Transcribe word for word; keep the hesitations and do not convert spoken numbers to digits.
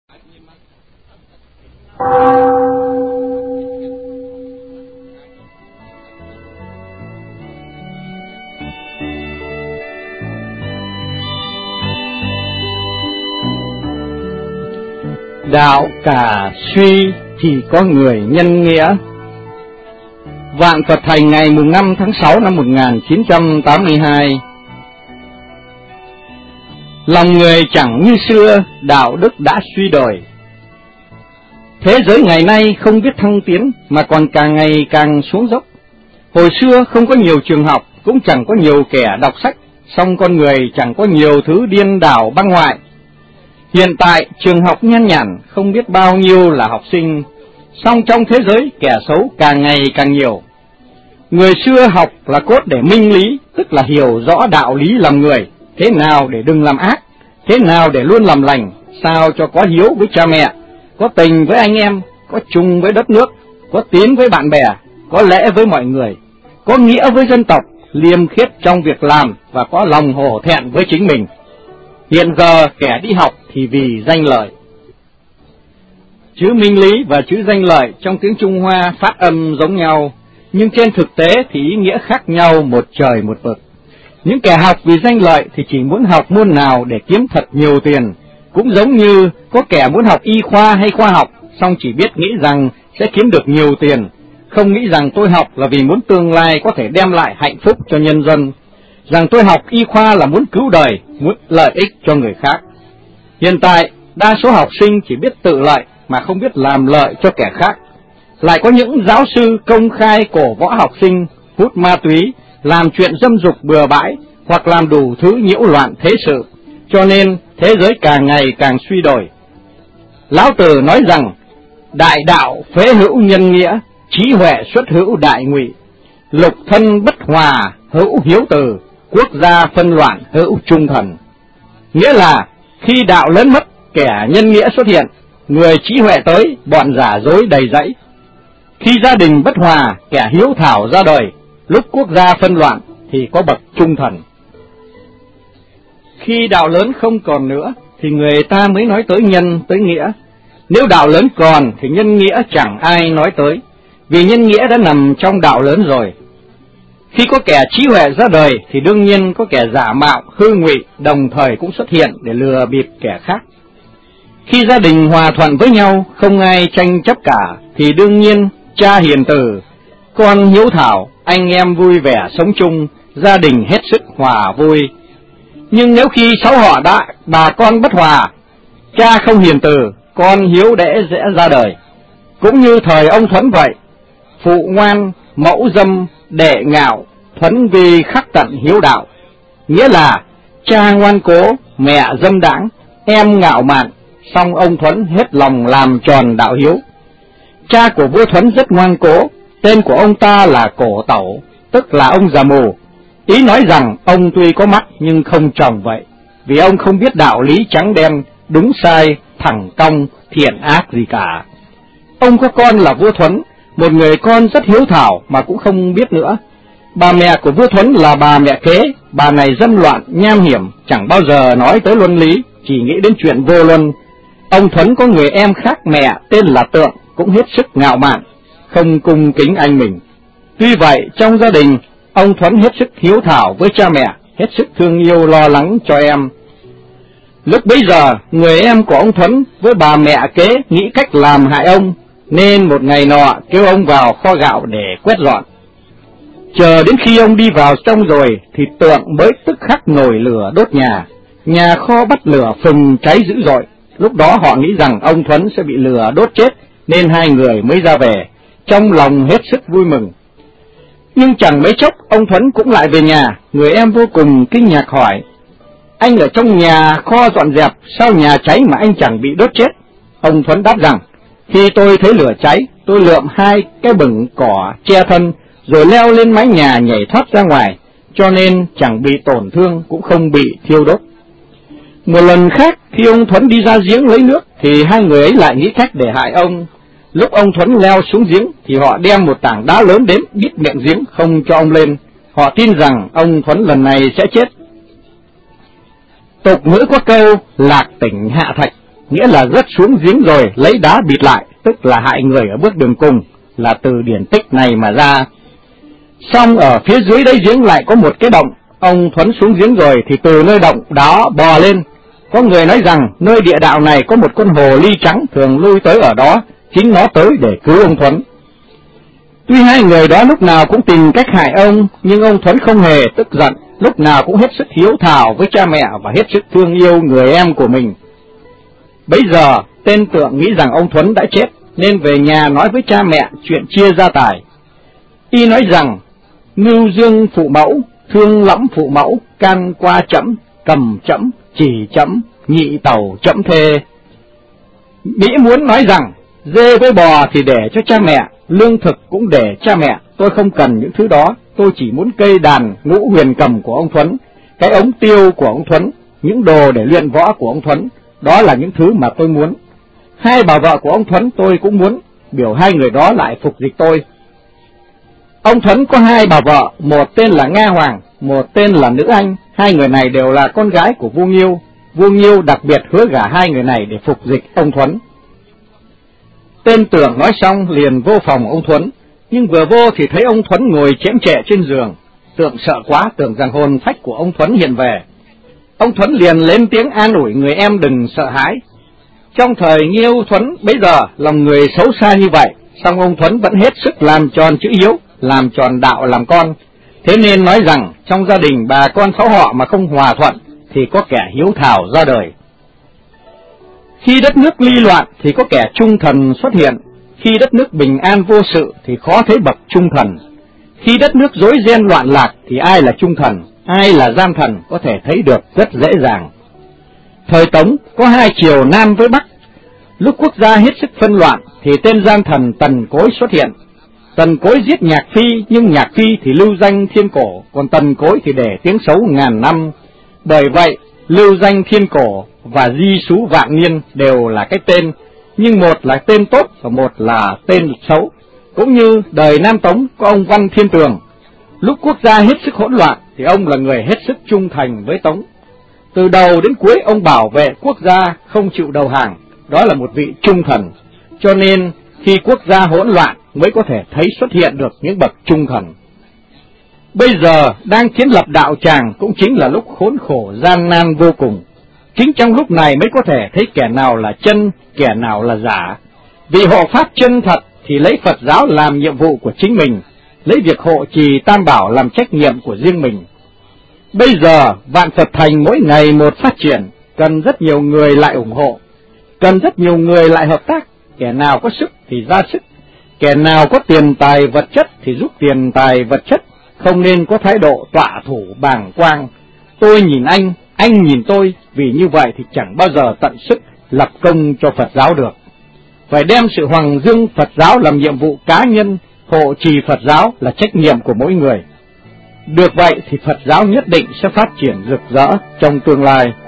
Đạo cả suy thì có người nhân nghĩa. Vạn Phật Thành ngày mùng năm tháng sáu năm một nghìn chín trăm tám mươi hai. Lòng người chẳng như xưa, đạo đức đã suy đổi. Thế giới ngày nay không biết thăng tiến mà còn càng ngày càng xuống dốc. Hồi xưa không có nhiều trường học, cũng chẳng có nhiều kẻ đọc sách, song con người chẳng có nhiều thứ điên đảo băng ngoại. Hiện tại trường học nhan nhản, không biết bao nhiêu là học sinh, song trong thế giới kẻ xấu càng ngày càng nhiều. Người xưa học là cốt để minh lý, tức là hiểu rõ đạo lý làm người, thế nào để đừng làm ác, thế nào để luôn làm lành, sao cho có hiếu với cha mẹ, có tình với anh em, có chung với đất nước, có tín với bạn bè, có lễ với mọi người, có nghĩa với dân tộc, liêm khiết trong việc làm và có lòng hổ thẹn với chính mình. Hiện giờ kẻ đi học thì vì danh lợi. Chữ minh lý và chữ danh lợi trong tiếng Trung Hoa phát âm giống nhau, nhưng trên thực tế thì ý nghĩa khác nhau một trời một vực. Những kẻ học vì danh lợi thì chỉ muốn học môn nào để kiếm thật nhiều tiền, cũng giống như có kẻ muốn học y khoa hay khoa học, song chỉ biết nghĩ rằng sẽ kiếm được nhiều tiền, không nghĩ rằng tôi học là vì muốn tương lai có thể đem lại hạnh phúc cho nhân dân, rằng tôi học y khoa là muốn cứu đời, muốn lợi ích cho người khác. Hiện tại, đa số học sinh chỉ biết tự lợi mà không biết làm lợi cho kẻ khác. Lại có những giáo sư công khai cổ võ học sinh, hút ma túy, làm chuyện dâm dục bừa bãi, hoặc làm đủ thứ nhiễu loạn thế sự, cho nên thế giới càng ngày càng suy đổi. Lão Tử nói rằng, đại đạo phế hữu nhân nghĩa, trí huệ xuất hữu đại ngụy, lục thân bất hòa hữu hiếu từ, quốc gia phân loạn hữu trung thần. Nghĩa là khi đạo lớn mất, kẻ nhân nghĩa xuất hiện, người trí huệ tới, bọn giả dối đầy dẫy. Khi gia đình bất hòa, kẻ hiếu thảo ra đời, lúc quốc gia phân loạn thì có bậc trung thần. Khi đạo lớn không còn nữa thì người ta mới nói tới nhân tới nghĩa. Nếu đạo lớn còn thì nhân nghĩa chẳng ai nói tới, vì nhân nghĩa đã nằm trong đạo lớn rồi. Khi có kẻ trí huệ ra đời thì đương nhiên có kẻ giả mạo, hư ngụy đồng thời cũng xuất hiện để lừa bịp kẻ khác. Khi gia đình hòa thuận với nhau, không ai tranh chấp cả, thì đương nhiên cha hiền từ, con hiếu thảo, anh em vui vẻ sống chung, gia đình hết sức hòa vui. Nhưng nếu khi sáu họ đã bà con bất hòa, cha không hiền từ, con hiếu đễ dễ ra đời. Cũng như thời ông Thuấn vậy, phụ ngoan, mẫu dâm, đệ ngạo, Thuấn vì khắc tận hiếu đạo. Nghĩa là cha ngoan cố, mẹ dâm đãng, em ngạo mạn, song ông Thuấn hết lòng làm tròn đạo hiếu. Cha của vua Thuấn rất ngoan cố, tên của ông ta là Cổ Tẩu, tức là ông già mù. Ý nói rằng ông tuy có mắt nhưng không tròng vậy, vì ông không biết đạo lý trắng đen, đúng sai, thẳng cong, thiện ác gì cả. Ông có con là vua Thuấn, một người con rất hiếu thảo mà cũng không biết nữa. Bà mẹ của vua Thuấn là bà mẹ kế, bà này dâm loạn, nham hiểm, chẳng bao giờ nói tới luân lý, chỉ nghĩ đến chuyện vô luân. Ông Thuấn có người em khác mẹ tên là Tượng, cũng hết sức ngạo mạn, không cung kính anh mình. Tuy vậy, trong gia đình, ông Thuấn hết sức hiếu thảo với cha mẹ, hết sức thương yêu lo lắng cho em. Lúc bấy giờ, người em của ông Thuấn với bà mẹ kế nghĩ cách làm hại ông, nên một ngày nọ kêu ông vào kho gạo để quét dọn. Chờ đến khi ông đi vào trong rồi thì Tượng mới tức khắc nổi lửa đốt nhà. Nhà kho bắt lửa phừng cháy dữ dội. Lúc đó họ nghĩ rằng ông Thuấn sẽ bị lửa đốt chết, nên hai người mới ra về, trong lòng hết sức vui mừng. Nhưng chẳng mấy chốc ông Thuấn cũng lại về nhà. Người em vô cùng kinh ngạc hỏi, anh ở trong nhà kho dọn dẹp, sao nhà cháy mà anh chẳng bị đốt chết? Ông Thuấn đáp rằng, khi tôi thấy lửa cháy, tôi lượm hai cái bửng cỏ che thân, rồi leo lên mái nhà nhảy thoát ra ngoài, cho nên chẳng bị tổn thương, cũng không bị thiêu đốt. Một lần khác, khi ông Thuấn đi ra giếng lấy nước, thì hai người ấy lại nghĩ cách để hại ông. Lúc ông Thuấn leo xuống giếng, thì họ đem một tảng đá lớn đến bít miệng giếng, không cho ông lên. Họ tin rằng ông Thuấn lần này sẽ chết. Tục ngữ có câu, lạc tỉnh hạ thạch, nghĩa là rớt xuống giếng rồi lấy đá bịt lại, tức là hại người ở bước đường cùng, là từ điển tích này mà ra. Xong ở phía dưới đáy giếng lại có một cái động, ông Thuấn xuống giếng rồi thì từ nơi động đó bò lên. Có người nói rằng nơi địa đạo này có một con hồ ly trắng thường lui tới ở đó, chính nó tới để cứu ông Thuấn. Tuy hai người đó lúc nào cũng tìm cách hại ông, nhưng ông Thuấn không hề tức giận, lúc nào cũng hết sức hiếu thảo với cha mẹ và hết sức thương yêu người em của mình. Bấy giờ, tên Tượng nghĩ rằng ông Thuấn đã chết, nên về nhà nói với cha mẹ chuyện chia gia tài. Y nói rằng, ngưu dương phụ mẫu, thương lẫm phụ mẫu, can qua chẫm, cầm chẫm, chỉ chẫm, nhị tẩu chẫm thê. Mỹ muốn nói rằng, dê với bò thì để cho cha mẹ, lương thực cũng để cha mẹ, tôi không cần những thứ đó, tôi chỉ muốn cây đàn ngũ huyền cầm của ông Thuấn, cái ống tiêu của ông Thuấn, những đồ để luyện võ của ông Thuấn, đó là những thứ mà tôi muốn. Hai bà vợ của ông Thuấn tôi cũng muốn, biểu hai người đó lại phục dịch tôi. Ông Thuấn có hai bà vợ, một tên là Nga Hoàng, một tên là Nữ Anh, hai người này đều là con gái của vua Nghiêu. Vua Nghiêu đặc biệt hứa gả hai người này để phục dịch ông Thuấn. Tên Tưởng nói xong liền vô phòng ông Thuấn, nhưng vừa vô thì thấy ông Thuấn ngồi chễm chệ trên giường. Tượng sợ quá, tưởng rằng hồn phách của ông Thuấn hiện về. Ông Thuấn liền lên tiếng an ủi người em đừng sợ hãi. Trong thời Nghiêu Thuấn bấy giờ lòng người xấu xa như vậy, song ông Thuấn vẫn hết sức làm tròn chữ hiếu, làm tròn đạo làm con. Thế nên nói rằng trong gia đình bà con sáu họ mà không hòa thuận thì có kẻ hiếu thảo ra đời. Khi đất nước ly loạn thì có kẻ trung thần xuất hiện, khi đất nước bình an vô sự thì khó thấy bậc trung thần. Khi đất nước rối ren loạn lạc thì ai là trung thần, ai là gian thần có thể thấy được rất dễ dàng. Thời Tống có hai triều Nam với Bắc, lúc quốc gia hết sức phân loạn thì tên gian thần Tần Cối xuất hiện. Tần Cối giết Nhạc Phi, nhưng Nhạc Phi thì lưu danh thiên cổ, còn Tần Cối thì để tiếng xấu ngàn năm. Bởi vậy, lưu danh thiên cổ và di xú vạn niên đều là cái tên, nhưng một là tên tốt và một là tên xấu. Cũng như đời Nam Tống có ông Văn Thiên Tường, lúc quốc gia hết sức hỗn loạn thì ông là người hết sức trung thành với Tống. Từ đầu đến cuối ông bảo vệ quốc gia không chịu đầu hàng, đó là một vị trung thần. Cho nên khi quốc gia hỗn loạn mới có thể thấy xuất hiện được những bậc trung thần. Bây giờ đang kiến lập đạo tràng cũng chính là lúc khốn khổ gian nan vô cùng. Chính trong lúc này mới có thể thấy kẻ nào là chân, kẻ nào là giả. Vì hộ pháp chân thật thì lấy Phật giáo làm nhiệm vụ của chính mình, lấy việc hộ trì Tam Bảo làm trách nhiệm của riêng mình. Bây giờ Vạn Phật Thành mỗi ngày một phát triển, cần rất nhiều người lại ủng hộ, cần rất nhiều người lại hợp tác. Kẻ nào có sức thì ra sức, kẻ nào có tiền tài vật chất thì giúp tiền tài vật chất, không nên có thái độ tọa thủ bàng quang. Tôi nhìn anh, anh nhìn tôi, vì như vậy thì chẳng bao giờ tận sức lập công cho Phật giáo được. Phải đem sự hoàng dương Phật giáo làm nhiệm vụ cá nhân, hộ trì Phật giáo là trách nhiệm của mỗi người. Được vậy thì Phật giáo nhất định sẽ phát triển rực rỡ trong tương lai.